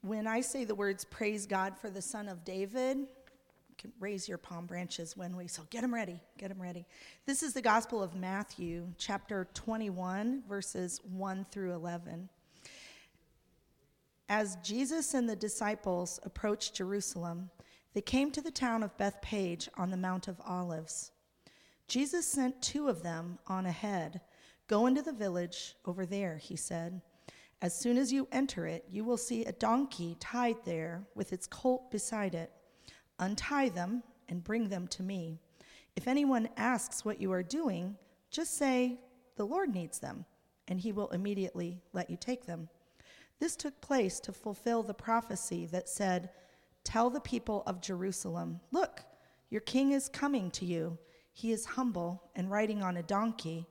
When I say the words, praise God for the Son of David, you can raise your palm branches when we, so get them ready, get them ready. This is the Gospel of Matthew, chapter 21, verses 1 through 11. As Jesus and the disciples approached Jerusalem, they came to the town of Bethphage on the Mount of Olives. Jesus sent two of them on ahead. Go into the village over there, he said. As soon as you enter it, you will see a donkey tied there with its colt beside it. Untie them and bring them to me. If anyone asks what you are doing, just say, the Lord needs them, and he will immediately let you take them. This took place to fulfill the prophecy that said, tell the people of Jerusalem, look, your king is coming to you. He is humble and riding on a donkey's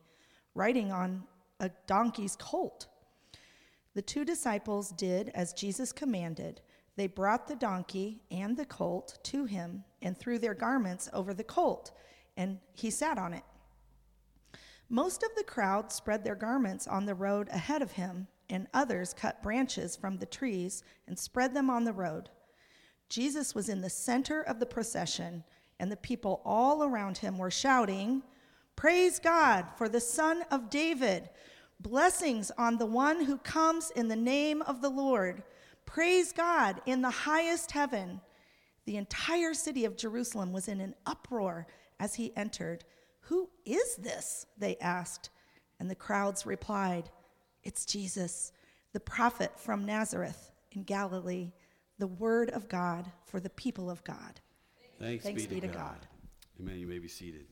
colt. The two disciples did as Jesus commanded. They brought the donkey and the colt to him and threw their garments over the colt, and he sat on it. Most of the crowd spread their garments on the road ahead of him, and others cut branches from the trees and spread them on the road. Jesus was in the center of the procession, and the people all around him were shouting, praise God for the Son of David. Blessings on the one who comes in the name of the Lord. Praise God in the highest heaven. The entire city of Jerusalem was in an uproar as he entered. Who is this? They asked. And the crowds replied, it's Jesus, the prophet from Nazareth in Galilee, the word of God for the people of God. Thanks be to God. Amen. You may be seated.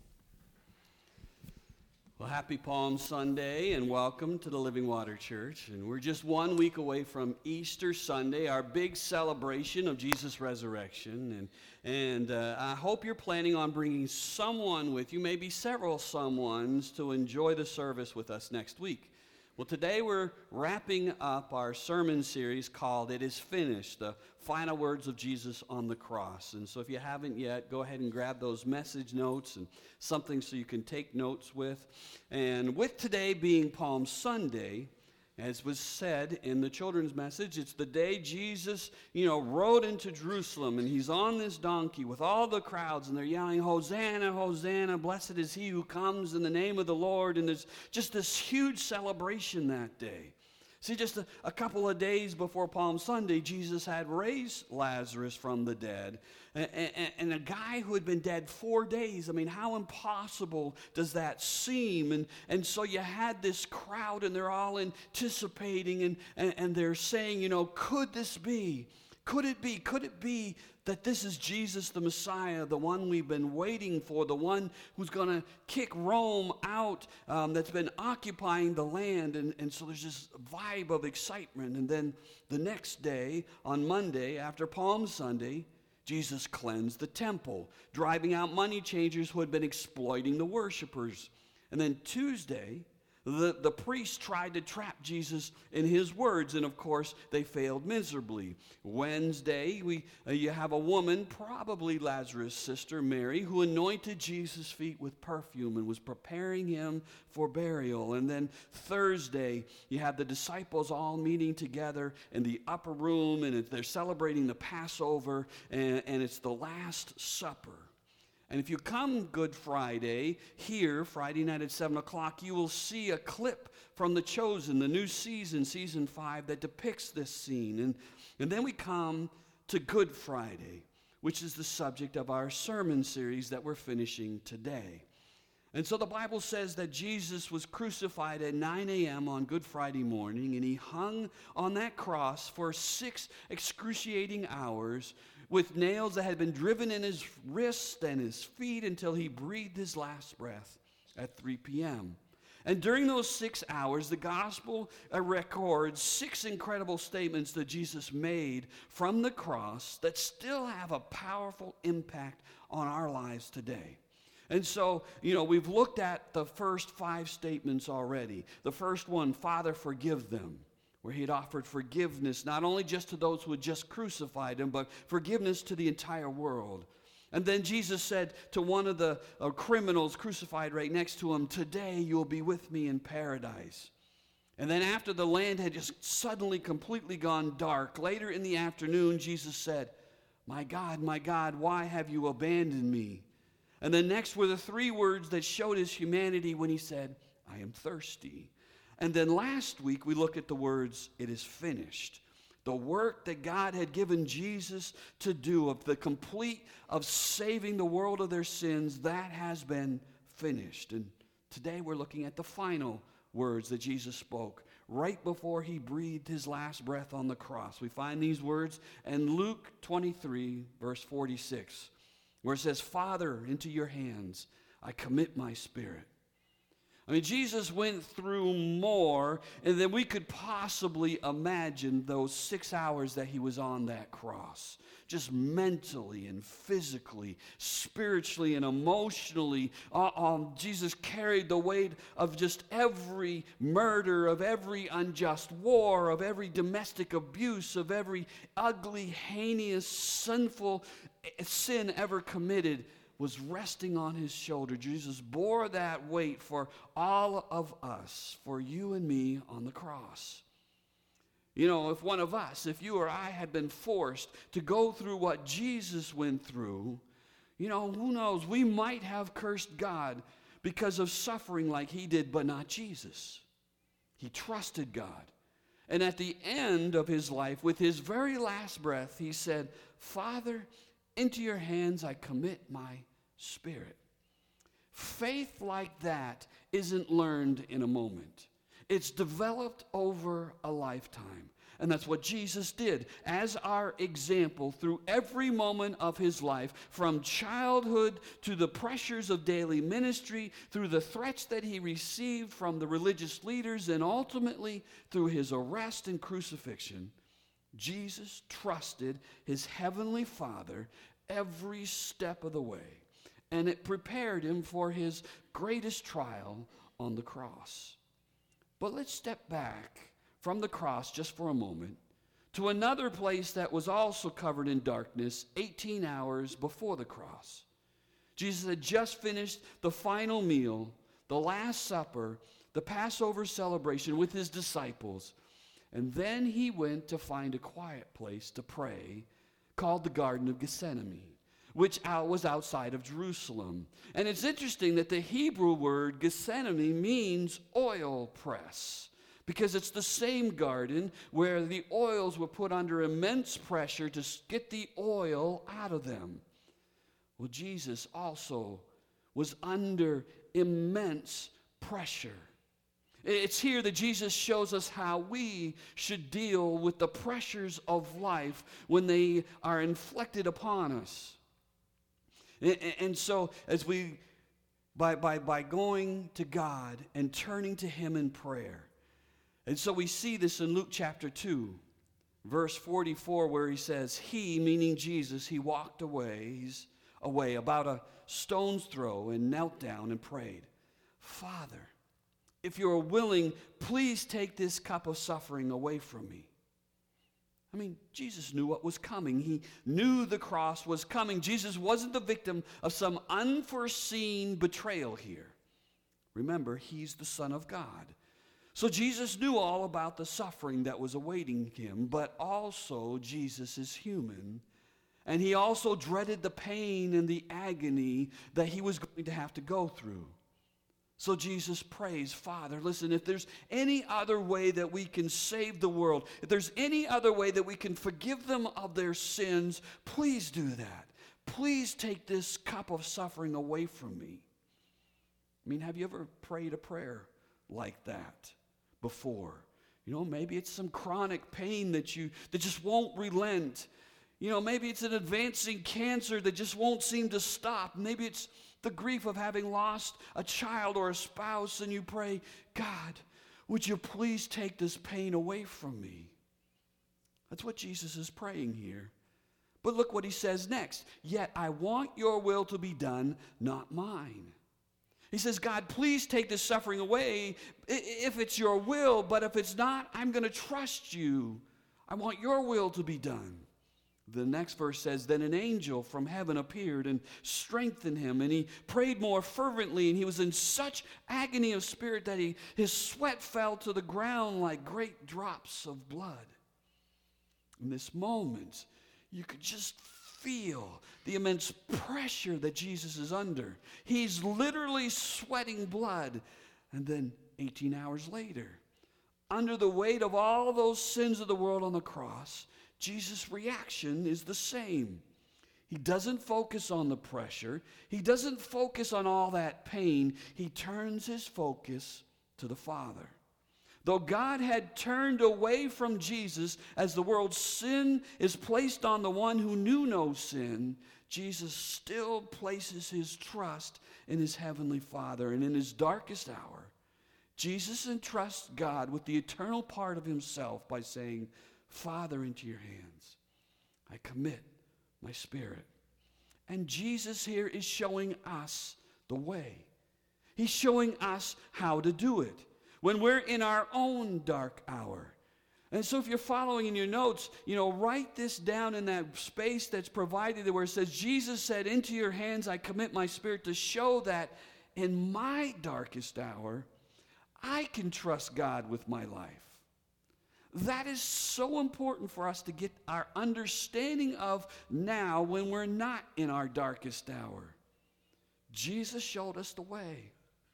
Well, happy Palm Sunday and welcome to the Living Water Church. And we're just 1 week away from Easter Sunday, our big celebration of Jesus' resurrection. And I hope you're planning on bringing someone with you, maybe several someones, to enjoy the service with us next week. Well, today we're wrapping up our sermon series called It Is Finished, the final words of Jesus on the cross. And so if you haven't yet, go ahead and grab those message notes and something so you can take notes with. And with today being Palm Sunday, as was said in the children's message, it's the day Jesus, rode into Jerusalem, and he's on this donkey with all the crowds, and they're yelling, Hosanna, Hosanna, blessed is he who comes in the name of the Lord. And there's just this huge celebration that day. See, just a couple of days before Palm Sunday, Jesus had raised Lazarus from the dead. And a guy who had been dead 4 days, I mean, how impossible does that seem? And so you had this crowd, and they're all anticipating, and they're saying, could this be? Could it be that this is Jesus the Messiah, the one we've been waiting for, the one who's going to kick Rome out, that's been occupying the land? And so there's this vibe of excitement. And then the next day, on Monday, after Palm Sunday, Jesus cleansed the temple, driving out money changers who had been exploiting the worshipers. And then Tuesday, the priests tried to trap Jesus in his words, and of course, they failed miserably. Wednesday, you have a woman, probably Lazarus' sister, Mary, who anointed Jesus' feet with perfume and was preparing him for burial. And then Thursday, you have the disciples all meeting together in the upper room, and they're celebrating the Passover, and it's the Last Supper. And if you come Good Friday, here, Friday night at 7 o'clock, you will see a clip from The Chosen, the new season, season 5, that depicts this scene. And then we come to Good Friday, which is the subject of our sermon series that we're finishing today. And so the Bible says that Jesus was crucified at 9 a.m. on Good Friday morning, and he hung on that cross for 6 excruciating hours, with nails that had been driven in his wrists and his feet until he breathed his last breath at 3 p.m. And during those 6 hours, the gospel records 6 incredible statements that Jesus made from the cross that still have a powerful impact on our lives today. And so, we've looked at the first 5 statements already. The first one, Father, forgive them, where he had offered forgiveness not only just to those who had just crucified him, but forgiveness to the entire world. And then Jesus said to one of the criminals crucified right next to him, today you'll be with me in paradise. And then after the land had just suddenly completely gone dark, later in the afternoon, Jesus said, my God, why have you abandoned me?" And then next were the three words that showed his humanity when he said, "I am thirsty." And then last week we looked at the words, "It is finished." The work that God had given Jesus to do of saving the world of their sins, that has been finished. And today we're looking at the final words that Jesus spoke right before he breathed his last breath on the cross. We find these words in Luke 23, verse 46, where it says, "Father, into your hands I commit my spirit." I mean, Jesus went through more than we could possibly imagine those 6 hours that he was on that cross. Just mentally and physically, spiritually and emotionally, Jesus carried the weight of just every murder, of every unjust war, of every domestic abuse, of every ugly, heinous, sinful sin ever committed was resting on his shoulder. Jesus bore that weight for all of us, for you and me on the cross. You know, if one of us, if you or I had been forced to go through what Jesus went through, you know, who knows, we might have cursed God because of suffering like he did, but not Jesus. He trusted God. And at the end of his life, with his very last breath, he said, "Father, into your hands I commit my spirit." Faith like that isn't learned in a moment. It's developed over a lifetime. And that's what Jesus did as our example through every moment of his life, from childhood to the pressures of daily ministry, through the threats that he received from the religious leaders, and ultimately through his arrest and crucifixion. Jesus trusted his heavenly Father every step of the way. And it prepared him for his greatest trial on the cross. But let's step back from the cross just for a moment to another place that was also covered in darkness 18 hours before the cross. Jesus had just finished the final meal, the Last Supper, the Passover celebration with his disciples. And then he went to find a quiet place to pray called the Garden of Gethsemane, which was outside of Jerusalem. And it's interesting that the Hebrew word Gethsemane means oil press, because it's the same garden where the oils were put under immense pressure to get the oil out of them. Well, Jesus also was under immense pressure. It's here that Jesus shows us how we should deal with the pressures of life when they are inflicted upon us. And so as we, by going to God and turning to him in prayer, and so we see this in Luke chapter 2, verse 44, where he says, he, meaning Jesus, he walked away about a stone's throw and knelt down and prayed, "Father, if you are willing, please take this cup of suffering away from me." I mean, Jesus knew what was coming. He knew the cross was coming. Jesus wasn't the victim of some unforeseen betrayal here. Remember, he's the Son of God. So Jesus knew all about the suffering that was awaiting him, but also Jesus is human. And he also dreaded the pain and the agony that he was going to have to go through. So Jesus prays, "Father, listen, if there's any other way that we can save the world, if there's any other way that we can forgive them of their sins, please do that. Please take this cup of suffering away from me." I mean, have you ever prayed a prayer like that before? You know, maybe it's some chronic pain that just won't relent. You know, maybe it's an advancing cancer that just won't seem to stop. Maybe it's the grief of having lost a child or a spouse, and you pray, "God, would you please take this pain away from me?" That's what Jesus is praying here. But look what he says next. "Yet I want your will to be done, not mine." He says, "God, please take this suffering away if it's your will, but if it's not, I'm going to trust you. I want your will to be done." The next verse says, then an angel from heaven appeared and strengthened him, and he prayed more fervently, and he was in such agony of spirit that his sweat fell to the ground like great drops of blood. In this moment, you could just feel the immense pressure that Jesus is under. He's literally sweating blood. And then 18 hours later, under the weight of all those sins of the world on the cross, Jesus' reaction is the same. He doesn't focus on the pressure. He doesn't focus on all that pain. He turns his focus to the Father. Though God had turned away from Jesus as the world's sin is placed on the one who knew no sin, Jesus still places his trust in his heavenly Father. And in his darkest hour, Jesus entrusts God with the eternal part of himself by saying, Father, into your hands I commit my spirit. And Jesus here is showing us the way. He's showing us how to do it when we're in our own dark hour. And so if you're following in your notes, write this down in that space that's provided where it says, Jesus said, into your hands I commit my spirit, to show that in my darkest hour, I can trust God with my life. That is so important for us to get our understanding of now when we're not in our darkest hour. Jesus showed us the way.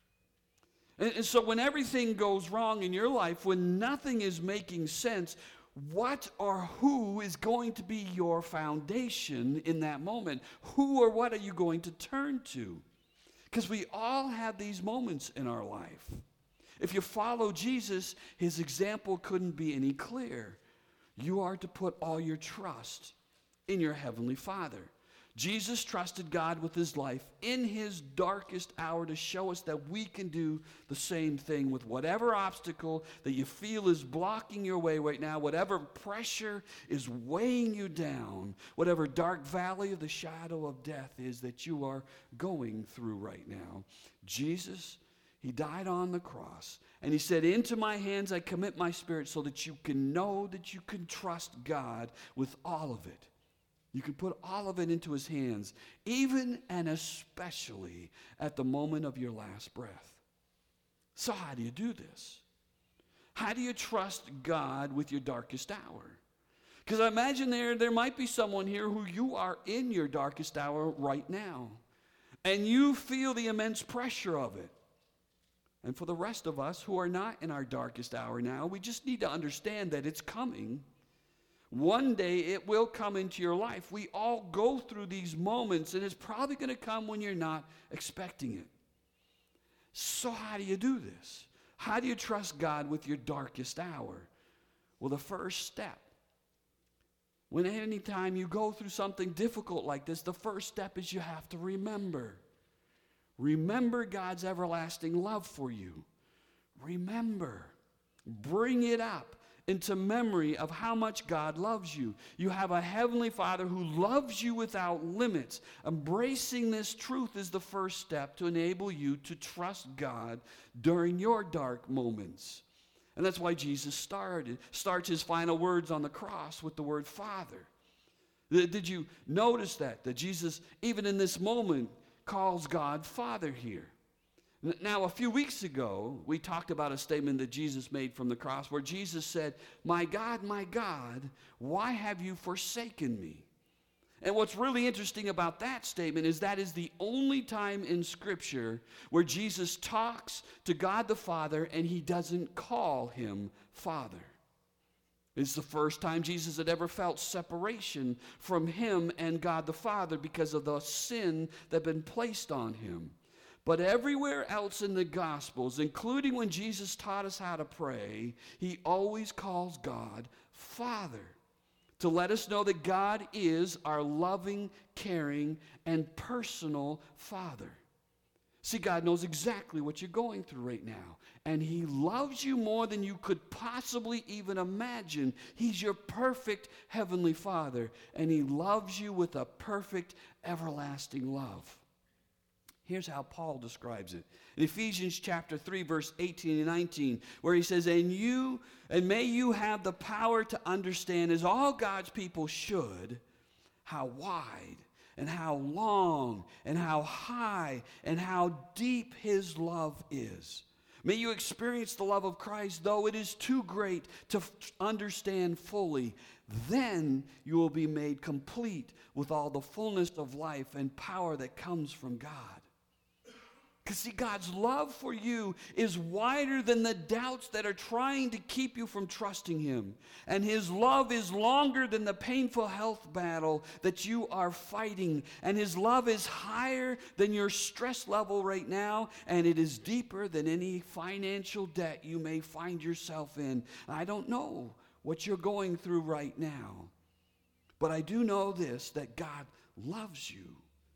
And so when everything goes wrong in your life, when nothing is making sense, what or who is going to be your foundation in that moment? Who or what are you going to turn to? Because we all have these moments in our life. If you follow Jesus, his example couldn't be any clearer. You are to put all your trust in your heavenly Father. Jesus trusted God with his life in his darkest hour to show us that we can do the same thing with whatever obstacle that you feel is blocking your way right now, whatever pressure is weighing you down, whatever dark valley of the shadow of death is that you are going through right now. Jesus, he died on the cross, and he said, into my hands I commit my spirit, so that you can know that you can trust God with all of it. You can put all of it into his hands, even and especially at the moment of your last breath. So how do you do this? How do you trust God with your darkest hour? Because I imagine there might be someone here who you are in your darkest hour right now, and you feel the immense pressure of it. And for the rest of us who are not in our darkest hour now, we just need to understand that it's coming. One day it will come into your life. We all go through these moments, and it's probably going to come when you're not expecting it. So how do you do this? How do you trust God with your darkest hour? Well, the first step, anytime you go through something difficult like this, the first step is you have to remember. Remember God's everlasting love for you. Remember. Bring it up into memory of how much God loves you. You have a heavenly Father who loves you without limits. Embracing this truth is the first step to enable you to trust God during your dark moments. And that's why Jesus starts his final words on the cross with the word Father. Did you notice that Jesus, even in this moment, calls God Father here? Now, a few weeks ago, we talked about a statement that Jesus made from the cross where Jesus said, my God, why have you forsaken me? And what's really interesting about that statement is that is the only time in Scripture where Jesus talks to God the Father and he doesn't call him Father. It's the first time Jesus had ever felt separation from him and God the Father because of the sin that had been placed on him. But everywhere else in the Gospels, including when Jesus taught us how to pray, he always calls God Father, to let us know that God is our loving, caring, and personal Father. See, God knows exactly what you're going through right now, and he loves you more than you could possibly even imagine. He's your perfect heavenly Father, and he loves you with a perfect, everlasting love. Here's how Paul describes it. In Ephesians chapter 3, verse 18 and 19, where he says, and may you have the power to understand, as all God's people should, how wide and how long and how high and how deep his love is. May you experience the love of Christ, though it is too great to understand fully. Then you will be made complete with all the fullness of life and power that comes from God. Because see, God's love for you is wider than the doubts that are trying to keep you from trusting him. And his love is longer than the painful health battle that you are fighting. And his love is higher than your stress level right now. And it is deeper than any financial debt you may find yourself in. I don't know what you're going through right now. But I do know this, that God loves you.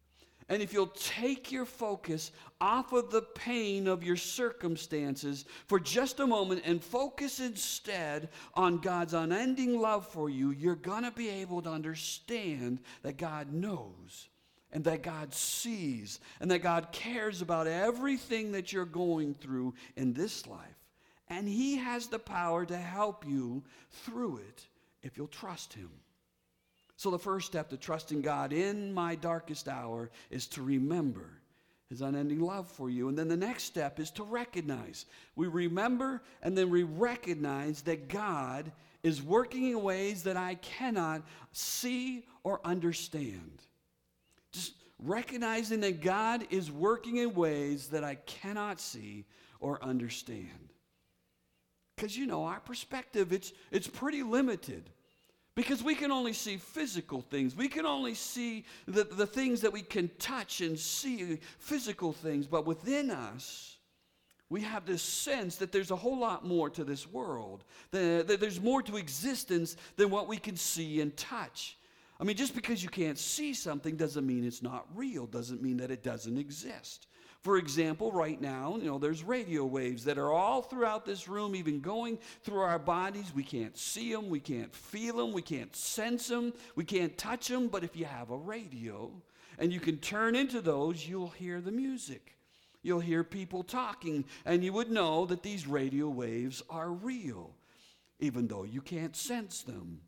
And if you'll take your focus off of the pain of your circumstances for just a moment and focus instead on God's unending love for you, you're going to be able to understand that God knows and that God sees and that God cares about everything that you're going through in this life. And he has the power to help you through it if you'll trust him. So the first step to trusting God in my darkest hour is to remember his unending love for you. And then the next step is to recognize. We remember and then we recognize that God is working in ways that I cannot see or understand. Just recognizing that God is working in ways that I cannot see or understand. Because, our perspective, it's pretty limited. Because we can only see physical things. We can only see the things that we can touch and see, physical things. But within us, we have this sense that there's a whole lot more to this world. That there's more to existence than what we can see and touch. I mean, just because you can't see something doesn't mean it's not real. Doesn't mean that it doesn't exist. For example, right now, there's radio waves that are all throughout this room, even going through our bodies. We can't see them, we can't feel them, we can't sense them, we can't touch them. But if you have a radio and you can turn into those, you'll hear the music. You'll hear people talking, and you would know that these radio waves are real, even though you can't sense them.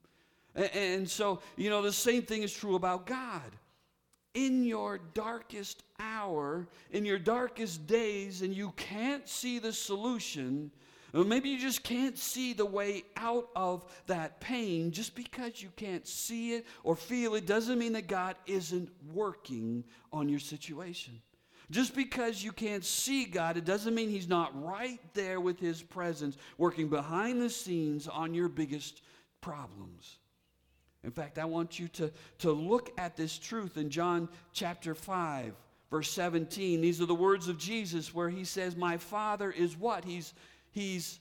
And so, the same thing is true about God. In your darkest hour, in your darkest days, and you can't see the solution, or maybe you just can't see the way out of that pain, just because you can't see it or feel it doesn't mean that God isn't working on your situation. Just because you can't see God, it doesn't mean he's not right there with his presence, working behind the scenes on your biggest problems. In fact, I want you to look at this truth in John chapter 5, verse 17. These are the words of Jesus where he says, my Father is what? He's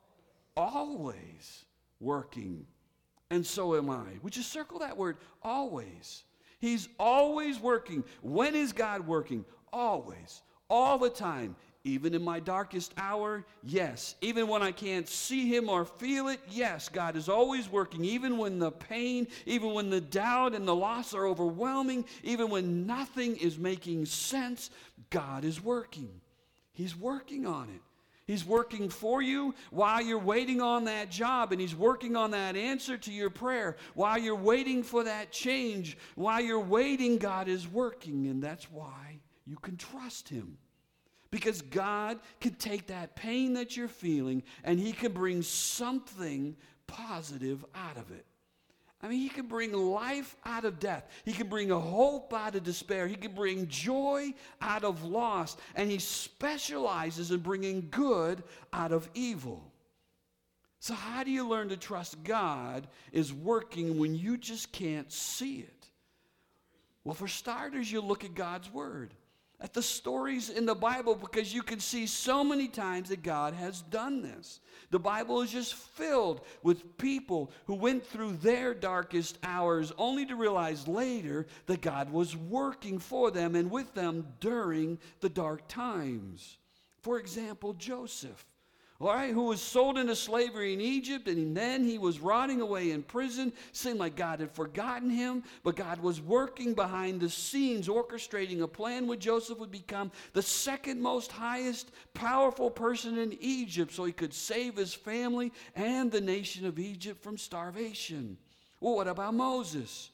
always working, and so am I. Would you circle that word, always? He's always working. When is God working? Always, all the time. Even in my darkest hour, yes. Even when I can't see him or feel it, yes, God is always working. Even when the pain, even when the doubt and the loss are overwhelming, even when nothing is making sense, God is working. He's working on it. He's working for you while you're waiting on that job, and he's working on that answer to your prayer. While you're waiting for that change, while you're waiting, God is working, and that's why you can trust him. Because God can take that pain that you're feeling and he can bring something positive out of it. I mean, he can bring life out of death. He can bring a hope out of despair. He can bring joy out of loss. And he specializes in bringing good out of evil. So how do you learn to trust God is working when you just can't see it? Well, for starters, you look at God's word. At the stories in the Bible, because you can see so many times that God has done this. The Bible is just filled with people who went through their darkest hours only to realize later that God was working for them and with them during the dark times. For example, Joseph. All right, who was sold into slavery in Egypt, and then he was rotting away in prison. Seemed like God had forgotten him, but God was working behind the scenes, orchestrating a plan where Joseph would become the second most highest powerful person in Egypt, so he could save his family and the nation of Egypt from starvation. Well, what about Moses?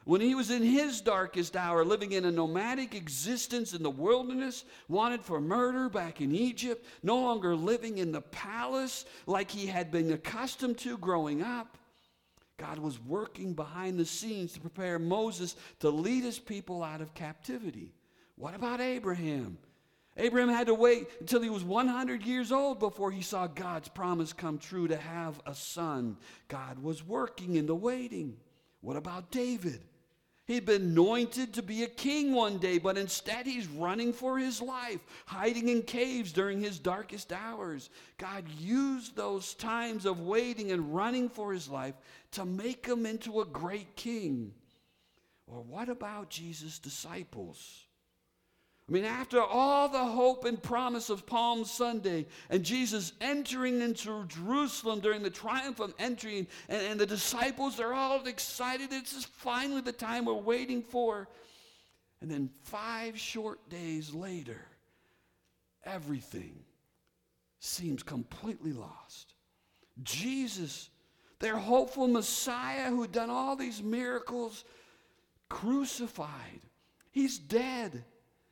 When he was in his darkest hour, living in a nomadic existence in the wilderness, wanted for murder back in Egypt, no longer living in the palace like he had been accustomed to growing up, God was working behind the scenes to prepare Moses to lead his people out of captivity. What about Abraham? Abraham had to wait until he was 100 years old before he saw God's promise come true to have a son. God was working in the waiting. What about David? He'd been anointed to be a king one day, but instead he's running for his life, hiding in caves during his darkest hours. God used those times of waiting and running for his life to make him into a great king. Or what about Jesus' disciples? I mean, after all the hope and promise of Palm Sunday and Jesus entering into Jerusalem during the triumphant entry, and the disciples are all excited. This is finally the time we're waiting for. And then 5 short days later, everything seems completely lost. Jesus, their hopeful Messiah who had done all these miracles, crucified. He's dead.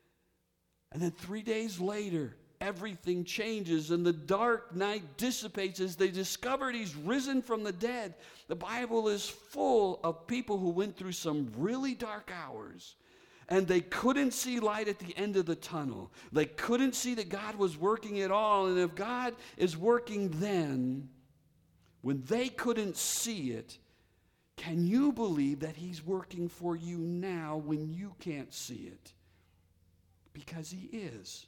And then 3 days later, everything changes and the dark night dissipates as they discovered he's risen from the dead. The Bible is full of people who went through some really dark hours and they couldn't see light at the end of the tunnel. They couldn't see that God was working at all. And if God is working then, when they couldn't see it, can you believe that he's working for you now when you can't see it? Because he is.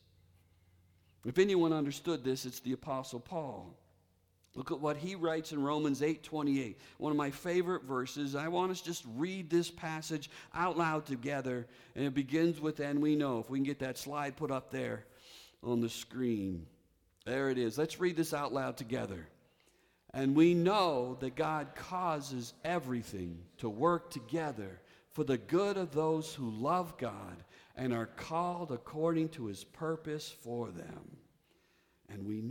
If anyone understood this, it's the Apostle Paul. Look at what he writes in Romans 8:28, one of my favorite verses. I want us to just read this passage out loud together, and it begins with, and we know. If we can get that slide put up there on the screen. There it is. Let's read this out loud together. And we know that God causes everything to work together for the good of those who love God and are called according to his purpose for them. And we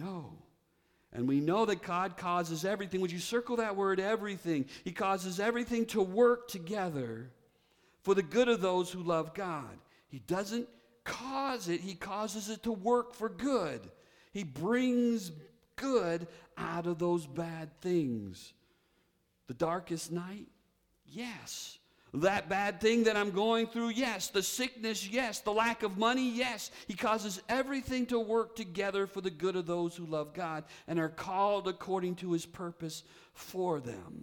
know that God causes everything. Would you circle that word, everything? He causes everything to work together for the good of those who love God. He doesn't cause it, he causes it to work for good. He brings good out of those bad things. The darkest night? Yes. That bad thing that I'm going through, yes. The sickness, yes. The lack of money, yes. He causes everything to work together for the good of those who love God and are called according to his purpose for them.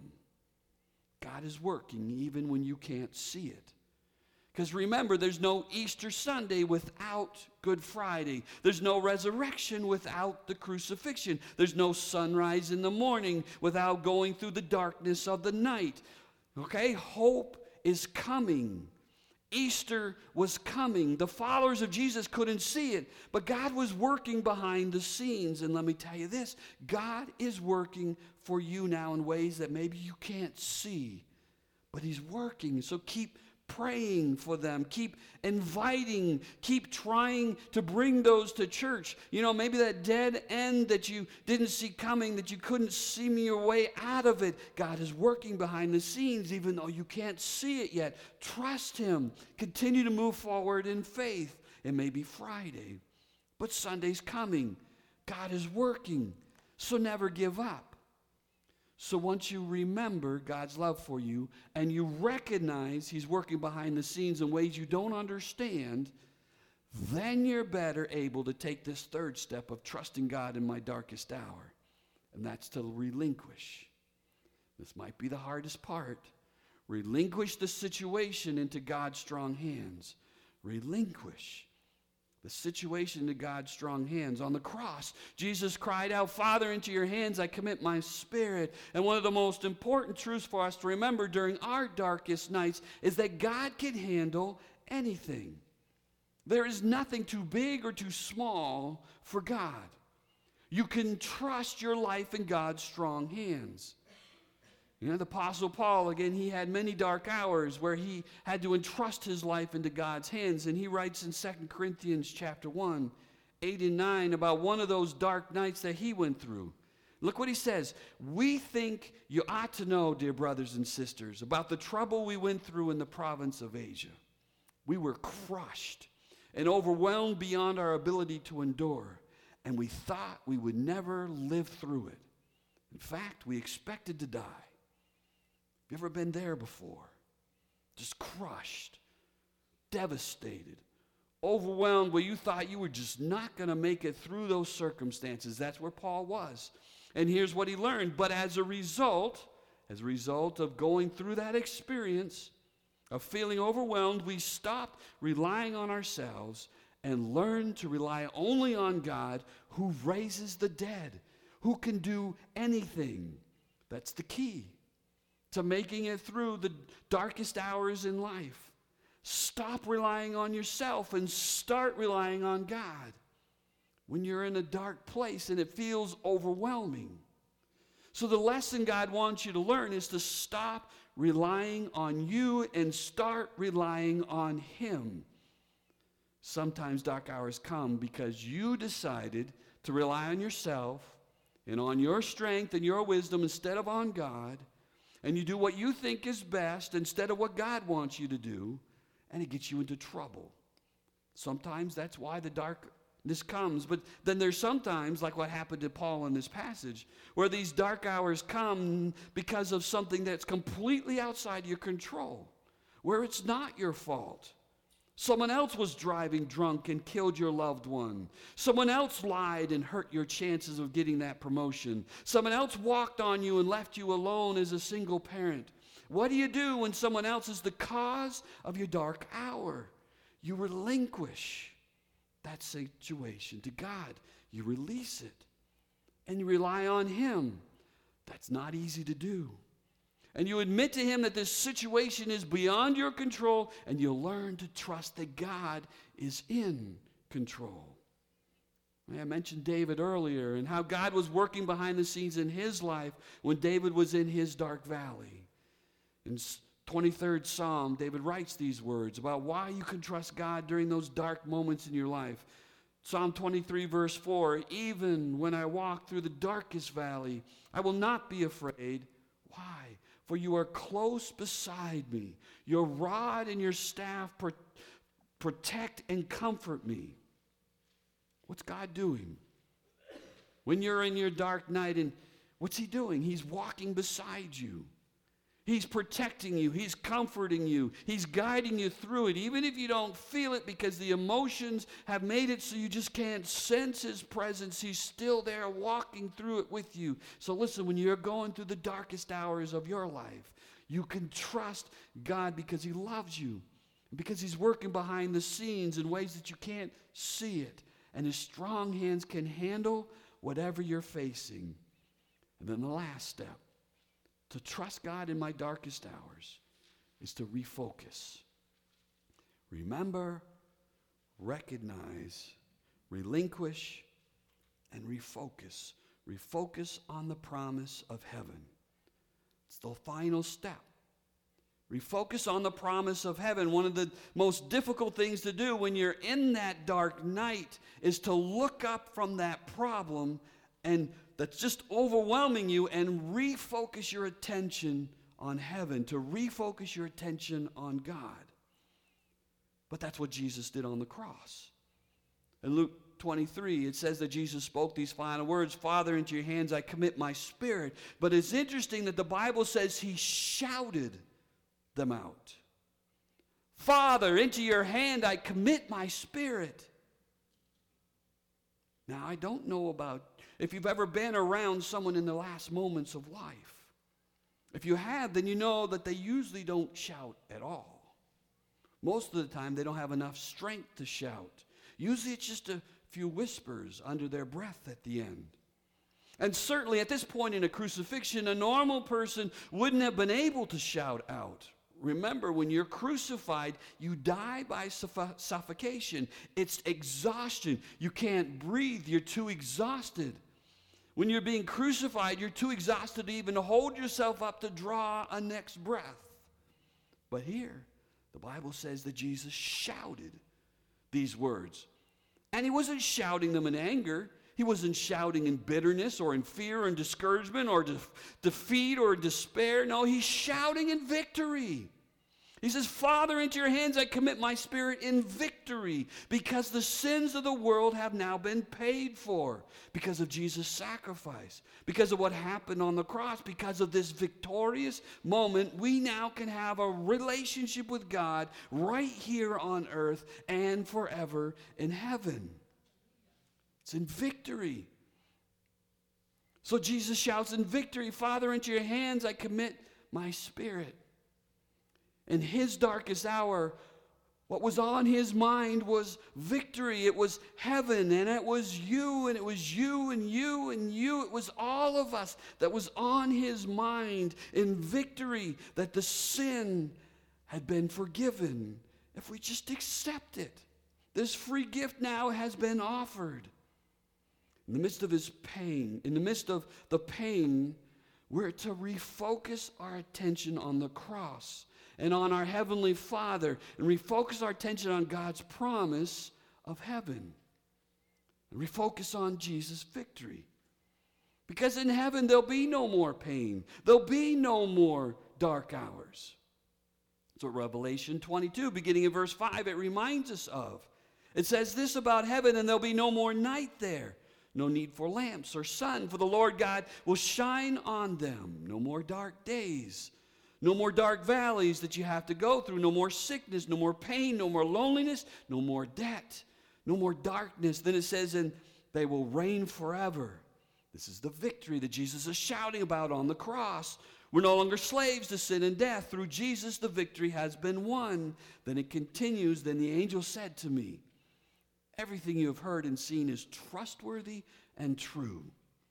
God is working even when you can't see it. Because remember, there's no Easter Sunday without Good Friday. There's no resurrection without the crucifixion. There's no sunrise in the morning without going through the darkness of the night. Okay? Hope is coming. Easter was coming. The followers of Jesus couldn't see it, but God was working behind the scenes. And let me tell you this, God is working for you now in ways that maybe you can't see, but he's working. So keep praying for them, keep inviting, keep trying to bring those to church. You know, maybe that dead end that you didn't see coming, that you couldn't see your way out of it. God is working behind the scenes even though you can't see it yet. Trust him. Continue to move forward in faith. It may be Friday, but Sunday's coming. God is working, so never give up. So once you remember God's love for you and you recognize he's working behind the scenes in ways you don't understand, then you're better able to take this third step of trusting God in my darkest hour. And that's to relinquish. This might be the hardest part. Relinquish the situation into God's strong hands. Relinquish the situation to God's strong hands. On the cross, Jesus cried out, Father, into your hands I commit my spirit. And one of the most important truths for us to remember during our darkest nights is that God can handle anything. There is nothing too big or too small for God. You can trust your life in God's strong hands. You know, the Apostle Paul, again, he had many dark hours where he had to entrust his life into God's hands. And he writes in 2 Corinthians chapter 1, 8 and 9 about one of those dark nights that he went through. Look what he says. We think you ought to know, dear brothers and sisters, about the trouble we went through in the province of Asia. We were crushed and overwhelmed beyond our ability to endure, and we thought we would never live through it. In fact, we expected to die. Have you ever been there before? Just crushed, devastated, overwhelmed, where you thought you were just not going to make it through those circumstances. That's where Paul was. And here's what he learned. But as a result of going through that experience of feeling overwhelmed, we stopped relying on ourselves and learned to rely only on God, who raises the dead, who can do anything. That's the key to making it through the darkest hours in life. Stop relying on yourself and start relying on God when you're in a dark place and it feels overwhelming. So the lesson God wants you to learn is to stop relying on you and start relying on Him. Sometimes dark hours come because you decided to rely on yourself and on your strength and your wisdom instead of on God, and you do what you think is best instead of what God wants you to do, and it gets you into trouble. Sometimes that's why the darkness comes, but then there's sometimes, like what happened to Paul in this passage, where these dark hours come because of something that's completely outside your control, where it's not your fault. Someone else was driving drunk and killed your loved one. Someone else lied and hurt your chances of getting that promotion. Someone else walked on you and left you alone as a single parent. What do you do when someone else is the cause of your dark hour? You relinquish that situation to God. You release it. And you rely on Him. That's not easy to do. And you admit to Him that this situation is beyond your control, and you'll learn to trust that God is in control. I mentioned David earlier and how God was working behind the scenes in his life when David was in his dark valley. In 23rd Psalm, David writes these words about why you can trust God during those dark moments in your life. Psalm 23, verse 4, even when I walk through the darkest valley, I will not be afraid. Why? For you are close beside me. Your rod and your staff protect and comfort me. What's God doing? When you're in your dark night, and what's He doing? He's walking beside you. He's protecting you. He's comforting you. He's guiding you through it, even if you don't feel it because the emotions have made it so you just can't sense His presence. He's still there walking through it with you. So listen, when you're going through the darkest hours of your life, you can trust God because He loves you, because He's working behind the scenes in ways that you can't see it. And His strong hands can handle whatever you're facing. And then the last step, to trust God in my darkest hours, is to refocus. Remember, recognize, relinquish, and refocus. Refocus on the promise of heaven. It's the final step. Refocus on the promise of heaven. One of the most difficult things to do when you're in that dark night is to look up from that problem and that's just overwhelming you and refocus your attention on heaven, to refocus your attention on God. But that's what Jesus did on the cross. In Luke 23, it says that Jesus spoke these final words, Father, into your hands I commit my spirit. But it's interesting that the Bible says He shouted them out. Father, into your hand I commit my spirit. Now, I don't know about if you've ever been around someone in the last moments of life. If you have, then you know that they usually don't shout at all. Most of the time, they don't have enough strength to shout. Usually, it's just a few whispers under their breath at the end. And certainly, at this point in a crucifixion, a normal person wouldn't have been able to shout out. Remember, when you're crucified, you die by suffocation. It's exhaustion. You can't breathe. You're too exhausted. When you're being crucified, you're too exhausted to even hold yourself up to draw a next breath. But here, the Bible says that Jesus shouted these words. And He wasn't shouting them in anger. He wasn't shouting in bitterness or in fear or in discouragement or defeat or despair. No, he's shouting in victory. He says, Father, into your hands I commit my spirit in victory, because the sins of the world have now been paid for, because of Jesus' sacrifice, because of what happened on the cross, because of this victorious moment. We now can have a relationship with God right here on earth and forever in heaven. It's in victory. So Jesus shouts in victory, Father, into your hands I commit my spirit. In his darkest hour, what was on his mind was victory. It was heaven, and it was you, and it was you, and you, and you. It was all of us that was on his mind in victory, that the sin had been forgiven if we just accept it. This free gift now has been offered. In the midst of his pain, in the midst of the pain, we're to refocus our attention on the cross and on our Heavenly Father, and refocus our attention on God's promise of heaven. And refocus on Jesus' victory. Because in heaven there'll be no more pain. There'll be no more dark hours. That's what Revelation 22, beginning in verse 5, it reminds us of. It says this about heaven, and there'll be no more night there. No need for lamps or sun, for the Lord God will shine on them. No more dark days. No more dark valleys that you have to go through. No more sickness, no more pain, no more loneliness, no more debt, no more darkness. Then it says, and they will reign forever. This is the victory that Jesus is shouting about on the cross. We're no longer slaves to sin and death. Through Jesus, the victory has been won. Then it continues, then the angel said to me, everything you have heard and seen is trustworthy and true.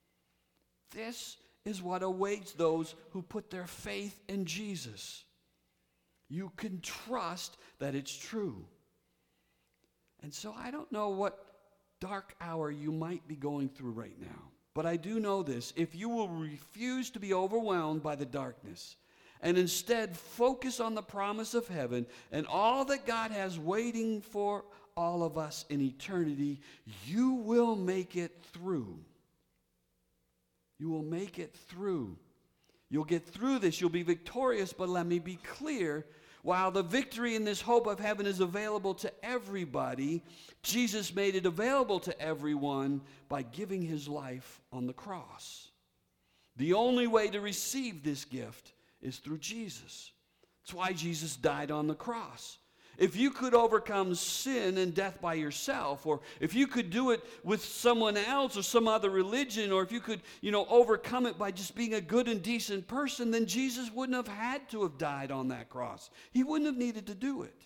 This is what awaits those who put their faith in Jesus. You can trust that it's true. And so I don't know what dark hour you might be going through right now, but I do know this. If you will refuse to be overwhelmed by the darkness and instead focus on the promise of heaven and all that God has waiting for all of us in eternity, you will make it through. You will make it through. You'll get through this. You'll be victorious, but let me be clear. While the victory in this hope of heaven is available to everybody, Jesus made it available to everyone by giving his life on the cross. The only way to receive this gift is through Jesus. That's why Jesus died on the cross. If you could overcome sin and death by yourself, or if you could do it with someone else or some other religion, or if you could, overcome it by just being a good and decent person, then Jesus wouldn't have had to have died on that cross. He wouldn't have needed to do it.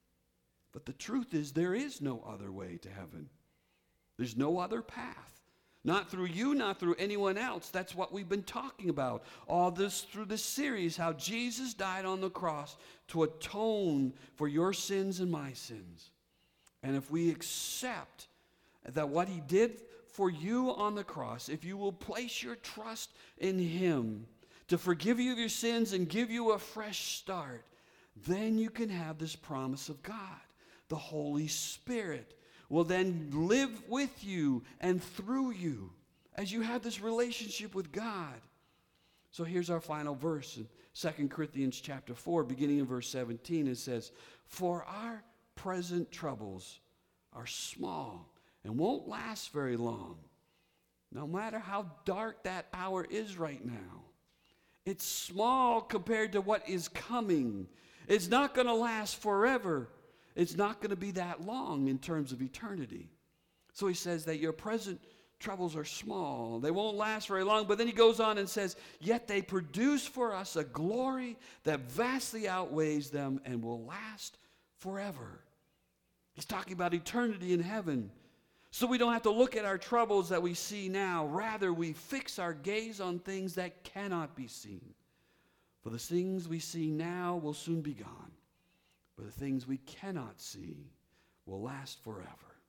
But the truth is, there is no other way to heaven. There's no other path. Not through you, not through anyone else. That's what we've been talking about all this through this series, how Jesus died on the cross to atone for your sins and my sins. And if we accept that what he did for you on the cross, if you will place your trust in him to forgive you of your sins and give you a fresh start, then you can have this promise of God. The Holy Spirit will then live with you and through you as you have this relationship with God. So here's our final verse in 2 Corinthians chapter 4, beginning in verse 17. It says, for our present troubles are small and won't last very long. No matter how dark that hour is right now, it's small compared to what is coming. It's not going to last forever. It's not going to be that long in terms of eternity. So he says that your present troubles are small. They won't last very long. But then he goes on and says, yet they produce for us a glory that vastly outweighs them and will last forever. He's talking about eternity in heaven. So we don't have to look at our troubles that we see now. Rather, we fix our gaze on things that cannot be seen. For the things we see now will soon be gone. But the things we cannot see will last forever.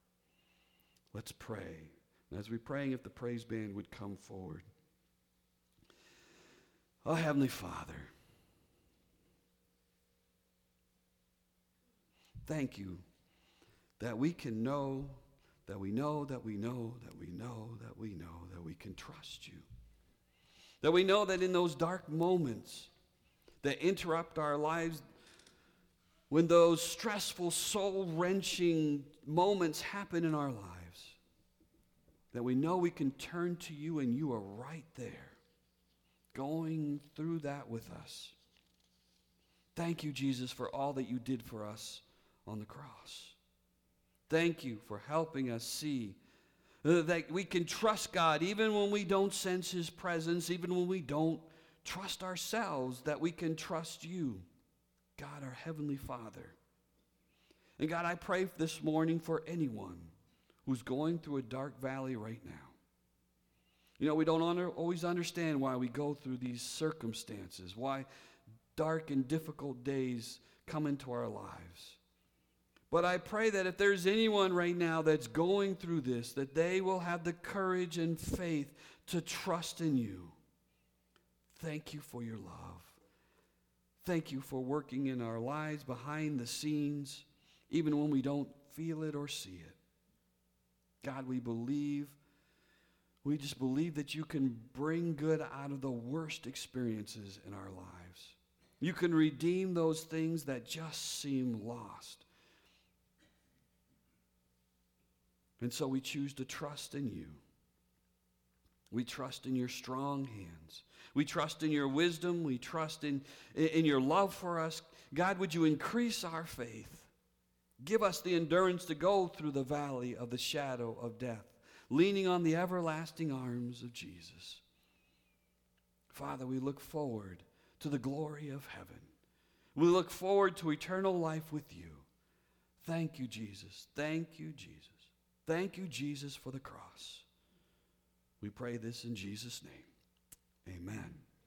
Let's pray. And as we're praying, if the praise band would come forward. Oh, Heavenly Father, thank you that we can know that we know, that we know, that we know, that we know that we can trust you. That we know that in those dark moments that interrupt our lives, when those stressful, soul-wrenching moments happen in our lives, that we know we can turn to you and you are right there, going through that with us. Thank you, Jesus, for all that you did for us on the cross. Thank you for helping us see that we can trust God even when we don't sense his presence, even when we don't trust ourselves, that we can trust you, God, our Heavenly Father. And God, I pray this morning for anyone who's going through a dark valley right now. You know, we don't always understand why we go through these circumstances, why dark and difficult days come into our lives. But I pray that if there's anyone right now that's going through this, that they will have the courage and faith to trust in you. Thank you for your love. Thank you for working in our lives behind the scenes, even when we don't feel it or see it. God, we just believe that you can bring good out of the worst experiences in our lives. You can redeem those things that just seem lost. And so we choose to trust in you. We trust in your strong hands. We trust in your wisdom. We trust in your love for us. God, would you increase our faith? Give us the endurance to go through the valley of the shadow of death, leaning on the everlasting arms of Jesus. Father, we look forward to the glory of heaven. We look forward to eternal life with you. Thank you, Jesus. Thank you, Jesus. Thank you, Jesus, for the cross. We pray this in Jesus' name. Amen.